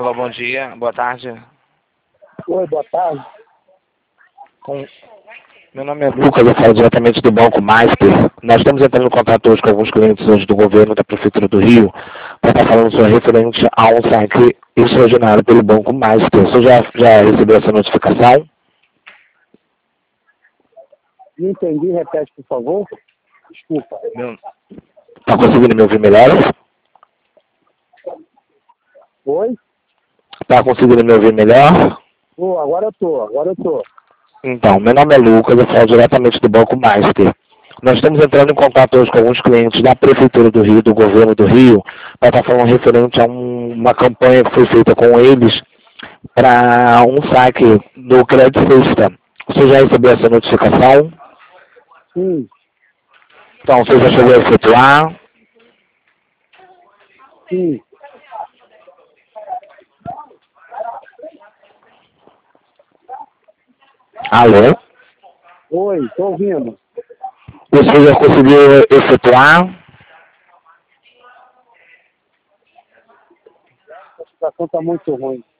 Alô, bom dia, boa tarde. Oi, boa tarde. Meu nome é Lucas, eu falo diretamente do Banco Master. Nós estamos entrando em contato hoje com alguns clientes hoje do governo da Prefeitura do Rio para estar falando sobre referente a um saque extraordinário pelo Banco Master. Você já recebeu essa notificação? Não entendi, repete, por favor. Desculpa. Está conseguindo me ouvir melhor? Oi? Está conseguindo me ouvir melhor? Agora eu tô. Então, meu nome é Lucas, eu falo diretamente do Banco Master. Nós estamos entrando em contato hoje com alguns clientes da Prefeitura do Rio, do Governo do Rio, para estar falando referente a uma campanha que foi feita com eles para um saque do Crédito Sexta. Você já recebeu essa notificação? Sim, Então, você já chegou a efetuar? sim. Alô? Oi, tô ouvindo. Você já conseguiu efetuar? A situação tá muito ruim.